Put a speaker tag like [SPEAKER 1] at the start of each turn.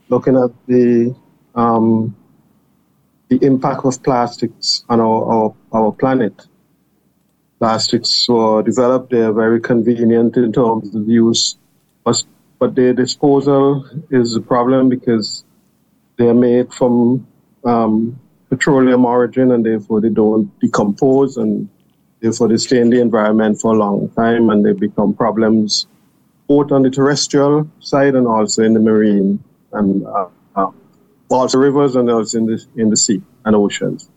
[SPEAKER 1] looking at the impact of plastics on our planet. Plastics were developed, they're very convenient in terms of use, but their disposal is a problem because they're made from petroleum origin, and therefore they don't decompose, and therefore they stay in the environment for a long time, and they become problems both on the terrestrial side and also in the marine and also rivers and also in the sea and oceans.